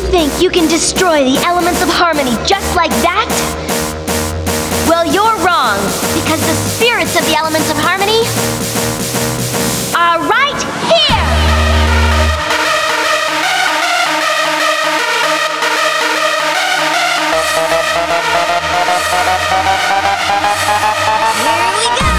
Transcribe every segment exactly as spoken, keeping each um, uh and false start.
think you can destroy the elements of harmony just like that? Well, you're wrong, because the spirits of the elements of harmony are right here! Here we go!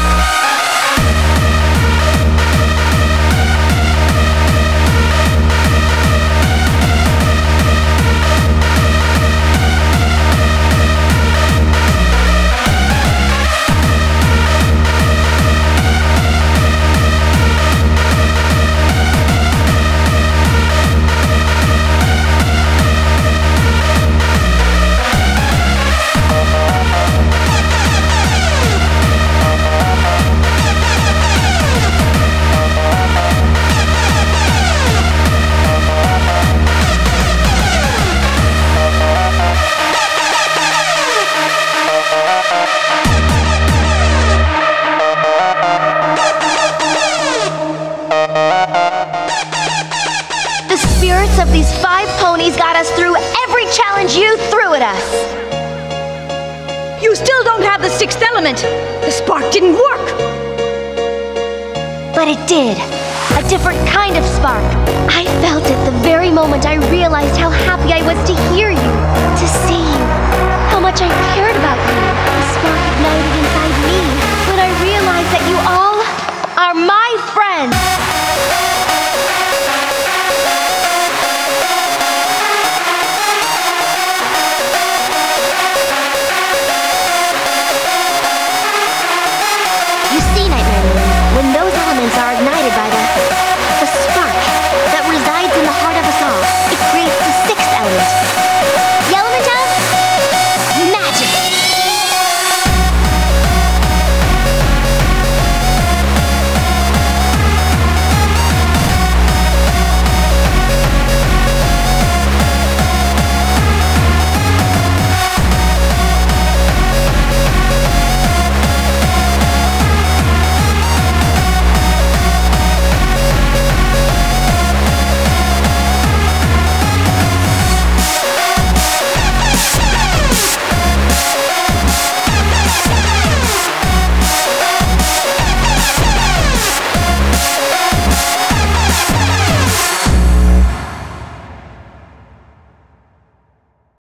The spirits of these five ponies got us through every challenge you threw at us. You still don't have the sixth element. The spark didn't work. But it did. A different kind of spark. I felt it the very moment I realized how happy I was to hear you, to see you, how much I cared about you. The spark ignited inside me when I realized that you all